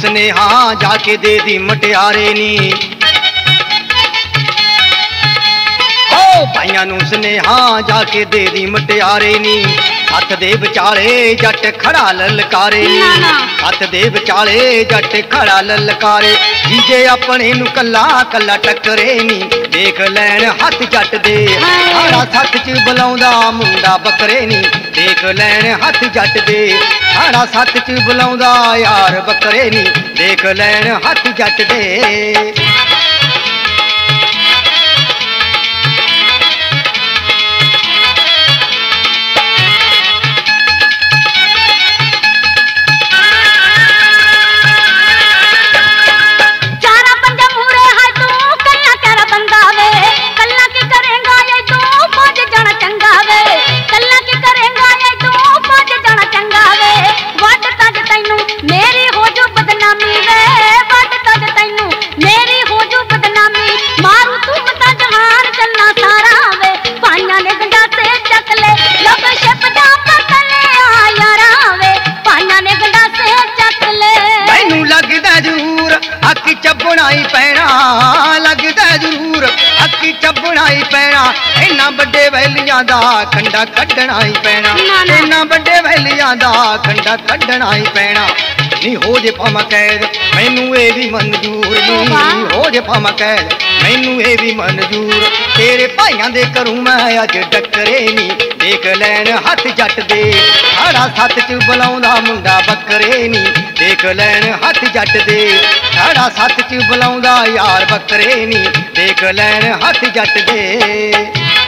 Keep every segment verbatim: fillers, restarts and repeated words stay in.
ਸੁਨੇਹਾ ਜਾ ਕੇ ਦੇ ਦੀ ਮਟਿਆਰੇ ਨੀ ਓ ਭਾਈਆਂ ਨੂੰ ਸੁਨੇਹਾ ਜਾ ਕੇ ਦੇ ਦੀ ਮਟਿਆਰੇ ਨੀ ਹੱਥ ਦੇ ਵਿਚਾਲੇ ਜੱਟ ਖੜਾ ਲਲਕਾਰੇ ਨੀ ਹੱਥ ਦੇ ਵਿਚਾਲੇ ਜੱਟ ਖੜਾ ਲਲਕਾਰੇ ਜੀਜੇ ਆਪਣੇ ਨੂੰ ਕੱਲਾ ਕੱਲਾ ਟੱਕਰੇ ਨੀ ਦੇਖ ਲੈਣ ਹੱਥ ਜੱਟ ਦੇ ਹਾੜਾ ਸੱਤ ਚ ਬੁਲਾਉਂਦਾ ਮੁੰਡਾ ਬੱਕਰੇ ਨੀ ਦੇਖ ਲੈਣ ਹੱਥ ਜੱਟ ਦੇ ਹਾੜਾ ਸੱਤ ਚ ਬੁਲਾਉਂਦਾ ਯਾਰ ਬੱਕਰੇ ਨੀ ਦੇਖ ਲੈਣ ਹੱਥ ਜੱਟ ਦੇ ਅੱਖੀ ਚੱਬਣਾ ਹੀ ਪੈਣਾ ਲੱਗਦਾ ਜ਼ਰੂਰ ਅੱਖੀ ਚੱਬਣਾ ਹੀ ਪੈਣਾ ਇੰਨਾ ਵੱਡੇ ਵੈਲੀਆਂ ਦਾ ਖੰਡਾ ਕੱਢਣਾ ਹੀ ਪੈਣਾ ਇੰਨਾ ਵੱਡੇ ਵੈਲੀਆਂ ਦਾ ਖੰਡਾ ਕੱਢਣਾ ਹੀ ਪੈਣਾ ਨੀ ਹੋ ਜੇ ਭਾਵੇਂ ਕੈਦ ਮੈਨੂੰ ਇਹ ਵੀ ਮਨਜ਼ੂਰ ਨਹੀਂ ਹੋ ਜੇ ਭਾਵੇਂ ਕੈਦ ਮੈਨੂੰ ਇਹ ਵੀ ਮਨਜ਼ੂਰ ਤੇਰੇ ਭਾਈਆਂ ਦੇ ਕਰੂੰ ਮੈਂ ਅੱਜ ਟੱਕਰੇ ਨੀ ਦੇਖ ਲੈਣ ਹੱਥ ਜੱਟ ਦੇ ਹਾੜਾ ਸੱਤ ਚ ਬੁਲਾਉਂਦਾ ਮੁੰਡਾ ਬੱਕਰੇ ਨੀ ਦੇਖ ਲੈਣ ਹੱਥ ਜੱਟ ਦੇ ਹਾੜਾ ਸੱਤ ਚ ਬੁਲਾਉਂਦਾ ਯਾਰ ਬੱਕਰੇ ਨੀ ਦੇਖ ਲੈਣ ਹੱਥ ਜੱਟ ਦੇ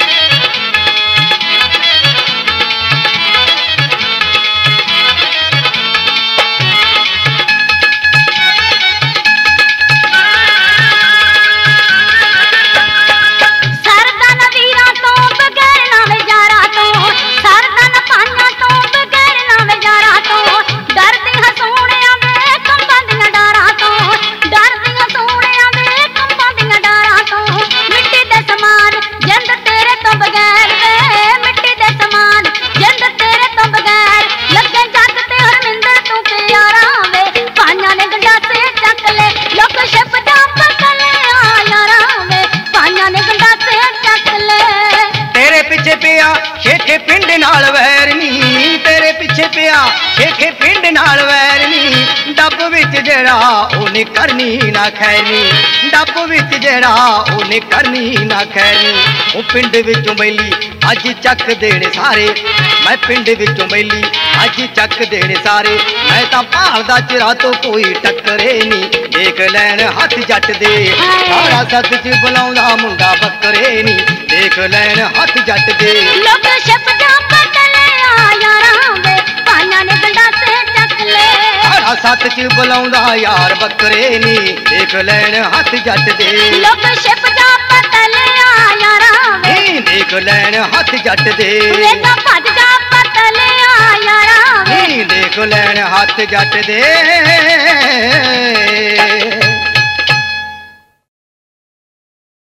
ਖੇਖੇ ਪਿੰਡ ਨਾਲ ਵੈਰ ਨੀ ਤੇਰੇ ਪਿੱਛੇ ਪਿਆ ਖੇਖੇ ਪਿੰਡ ਨਾਲ ਵੈਰ ਨੀ ਡੱਬ ਵਿੱਚ ਜਿਹੜਾ ਉਹਨੇ ਕਰਨੀ ਨਾ ਖੈਨੀ ਡੱਬ ਵਿੱਚ ਜਿਹੜਾ ਉਹਨੇ ਕਰਨੀ ਨਾ ਖੈਨੀ ਉਹ ਪਿੰਡ ਵਿੱਚੋਂ ਬੈਲੀ ਅੱਜ ਚੱਕ ਦੇਣੇ ਸਾਰੇ ਮੈਂ ਪਿੰਡ ਵਿੱਚੋਂ ਬੈਲੀ ਅੱਜ ਚੱਕ ਦੇਣੇ ਸਾਰੇ ਮੈਂ ਤਾਂ ਭਾਲਦਾ ਚਿਰਾ ਤੋਂ ਕੋਈ ਟੱਕਰੇ ਨੀ ਦੇਖ ਲੈਣ ਹੱਥ ਜੱਟ ਦੇ ਸਾਰਾ ਸੱਤ ਚ ਬੁਲਾਉਂਦਾ ਮੁੰਡਾ ਬੱਕਰੇ ਨੀ ਦੇਖ ਲੈਣ ਹੱਥ ਜੱਟ ਦੇ ਲੋਕ ਸ਼ਬਦਾਂ ਬਦਲਿਆ ਯਾਰਾਂ ਵੇ ਪਾਈਆਂ ਨੇ ਗੰਡਾਸੇ ਚੱਕ ਲੈ ਸਾਰਾ ਸੱਤ ਚ ਬੁਲਾਉਂਦਾ ਯਾਰ ਬੱਕਰੇ ਨੀ ਦੇਖ ਲੈਣ ਹੱਥ ਜੱਟ ਦੇ ਲੋਕ ਸ਼ਬਦਾਂ ਬਦਲਿਆ ਯਾਰਾਂ ਵੇ ਦੇਖ ਲੈਣ ਹੱਥ ਜੱਟ ਦੇ ਵੇ ਤਾਂ ਭੱਜ ਜਾ ਬਦਲਿਆ ਯਾਰਾਂ ਵੇ ਦੇਖ ਲੈਣ ਹੱਥ ਜੱਟ ਦੇ